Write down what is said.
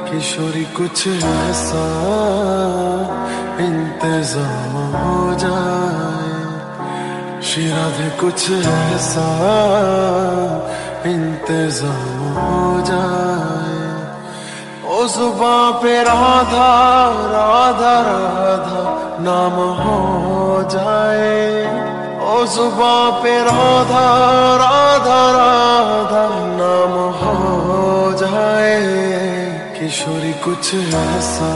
किशोरी कुछ ऐसा इंतजाम हो जाए, श्री कुछ ऐसा इंतजाम हो जाए। ओ जुबां पे राधा राधा राधा नाम हो जाए, ओ जुबां पे राधा राधा राधा नाम हो जाए। किशोरी कुछ ऐसा